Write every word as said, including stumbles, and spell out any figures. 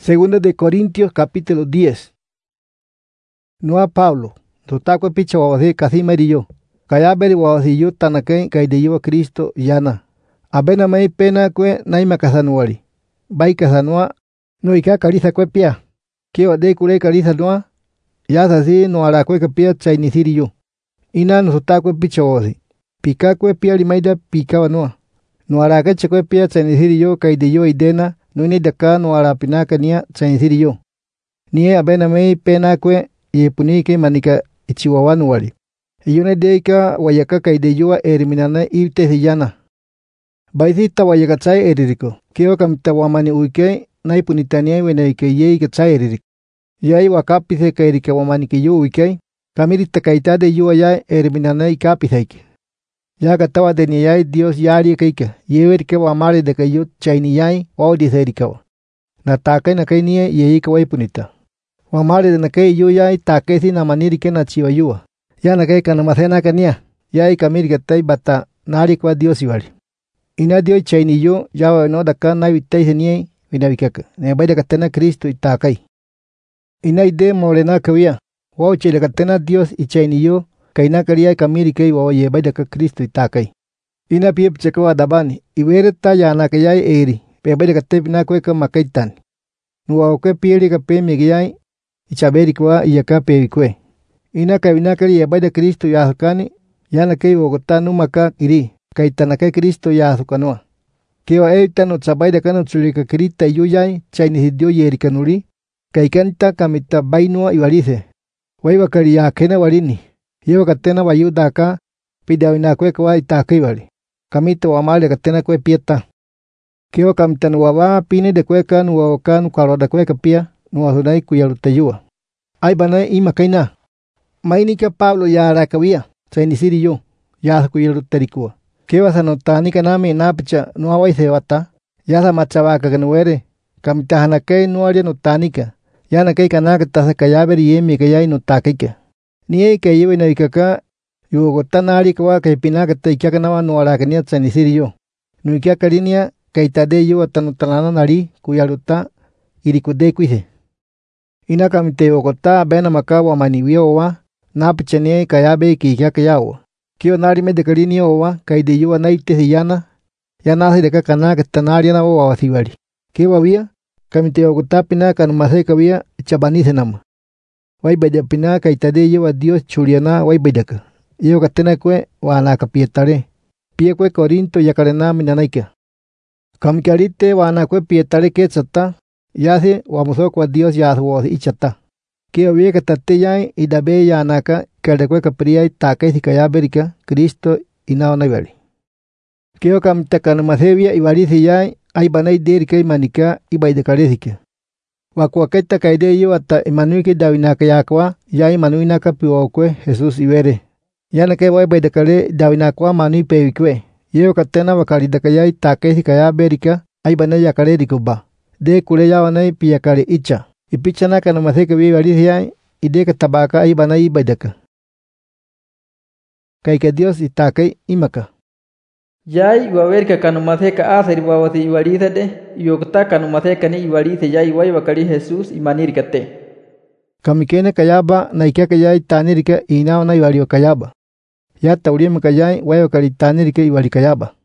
Segunda de Corintios capítulo diez. No a Pablo, totacue picha wawasi kasi mariyo. Kaya beri wawasi yu tanake kaideyo Cristo yana. Abena mai pena kwe naima kasanuari. Bai kasanua no ika kalisa kwe pia. Kio de kule kalisa noa. Yasa si no ara kwe kapia chainisiri yu. Ina no totacue picha wawasi. Pika kwe pia limaida pika wanua. No ara keche kwe pia chainisiri yu kaideyo idena. Nuni daka no ara pinaka niya chainisiri yu. Niye abena mai pena kwe ye punike manika ichiwawanu wali. Iyune deika wayaka kaideyua eriminana ibte siyana. Baisita wayaka chai eririko. Kio kamita wamani uike na ipunitania wena ike ye ike chai eririko. Yai wakapise kairika wamani ke yu uike. Kamirita kaitade yua yai eriminana ikapisa ike. Ya katawa deni yai Dios yari keike. Yewerike wamari de kayu chaini yai waudisa erikawa. Na takai na kainie ye ike waipunita. Wamari de nakei yu yai takesi na maniri ke na chiwa yua. Ya nakei kanamasena kania. Yai kamiri katai bata nari kwa Dios iwari. Ina Dios chaini yu yawa no daka na vitai senie vinabikaka. Ne baida katena Kristo itakai. Ina ide morena kawia. Wau chile katena Dios ichaini yu. Kaina karia kamiri kei wawa ye baida ka Kristo itakai. Ina pie pchakawa dabani. Iwereta ya nakayai eri. Pe baida katai pina kweka makaitani. Nuwa kwe pieri ka pe megiyai. Ichaberi kwa iyaka pewi kwe. Ina kabina kari ya baida Kristo ya asukani. Yana kei wogotanu maka iri. Kaitana kei Kristo ya asukanua. Kewa eita no tsabaida kano tsulika kirita yuyai. Chainisidio yeri kanuri. Kaikanta kamita bainua iwarise. Waiwa kari ya kena warini. Yewa katena wayu daka. Pidawina kwe kwa itaka iwari. Kamita wamali katena kwe pieta. Kewa kamita nuwawa pini de kweka nuwawoka nukaroda kweka pia. Nuwahunai kuyalutayua. Ay banay ima kaina. Mainika Pablo ya arakawia. Chainisiri yu. Yasa kuyalutayikua. Kewa sanotani kanami napicha nuawai sewata. Yasa machabaka kanuere. Kamitahana kei nuaria notanika. Yana kei kanaka tasa kayaberi yemi kayai notakika. Niye kei yewe na ikaka. Yugotanari kawa kei pinaka taikiaka nawa nuarakania chainisiri yu. Nuikia karinia kaitade yu atanotalana nari kuyaluta irikude kuise. Ina kamite ogota bena makawa maniwio wa napichanie kayabe kikia kayawa. Kio nari me de karini owa kaide yuwa naite siyana. Ya nasi de kakana katanaria na owa wasiwari. Kiwa wia kamite ogota pina kanumase kawia chabanise nama. Wai beda pina kaitade yuwa Dios churiana wai bedaka. Iyo katena kwe wana kapietare. Pie kwe Korinto yakarena minanaika. Kamikarite wana kwe pietare ketsata. Yasi wamuso kwa Dios yaswo ichata. Kio wie katate yai idabe ya naka kerdekwe kapria itakai sikaya berika Kristo inao naibari. Kio kamtakanu masevia ibarisi yai ay banay derika imanika ibaidekarezika. Wakuakaita kaide yo ata imanuike dawinaka yakwa yai manuinaka piwokwe Jesus ibere. Yanake wai baidekare dawinakwa manui pewikwe. Yeo katena wakaridaka yai takai sikaya berika ay banay yakare dikuba. De kule yawanay piyakari icha. Ipichana kanu maseke wi warisiya ide katabaka ay banay baidaka. Kaika Dios itakai imaka. Yai wawerka kanu maseka asari wawasi iwarisade. Yokta kanu maseka ni iwarise yai wai wakari Jesus imanirikate. Kamikene kayaba na ikiaka yai tanirika inaw na iwario kayaba. Ya tauriyem kayai wai wakari tanirika iwari kayaba.